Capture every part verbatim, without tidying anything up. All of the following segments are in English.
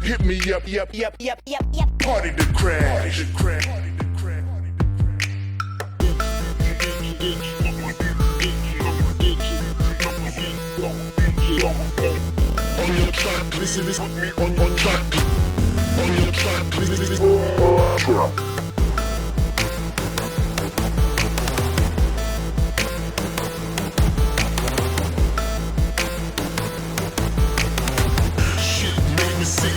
hit, hit me up, yep, yep, yep, yep, yep. Party to crash. Party to crash. Party to crash. On your track, listen, this put me on on track. On your track, listen, this oh, shit made me sick.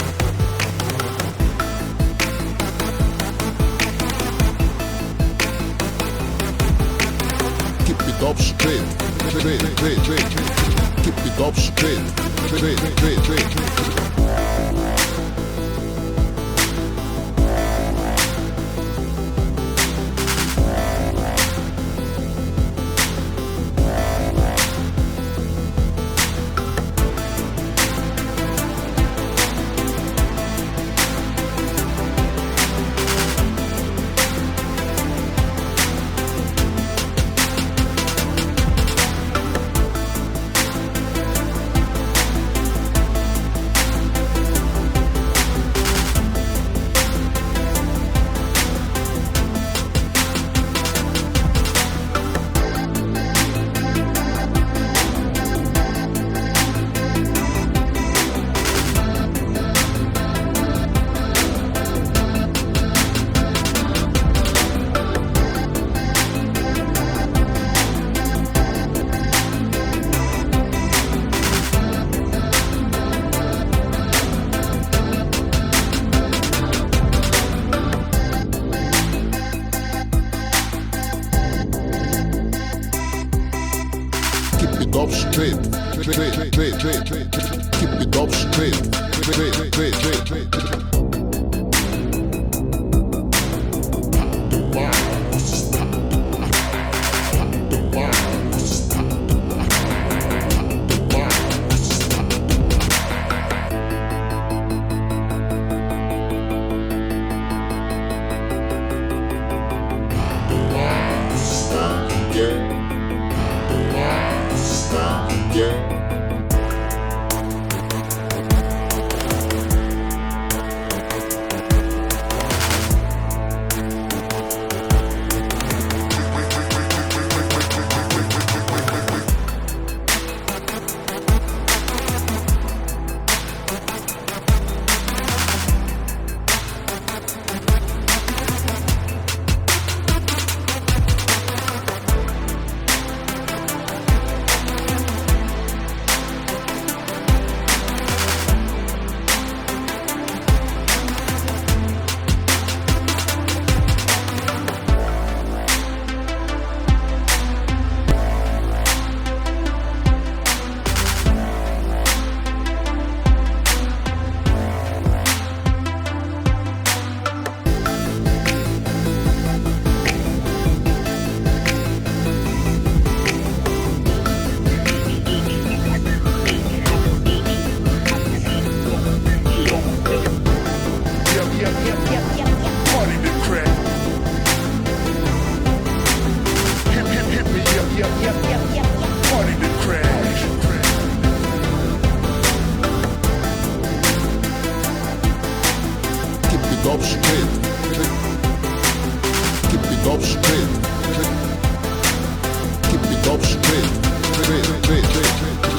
Keep it up straight, straight, straight, straight. Keep it up straight, straight, straight, straight. Up straight, straight, straight, straight, straight. Keep it up straight, straight, straight, straight, straight. Yeah. Yeah. Up straight, keep it up straight, keep it up straight, straight, straight, straight.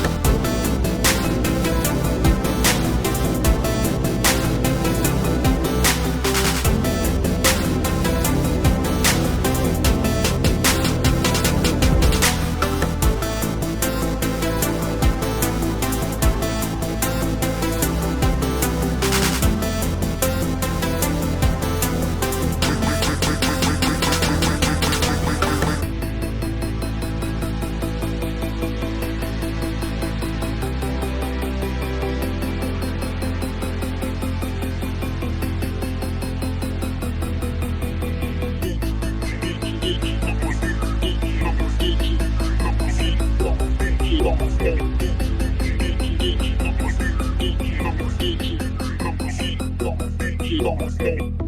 Don't stay.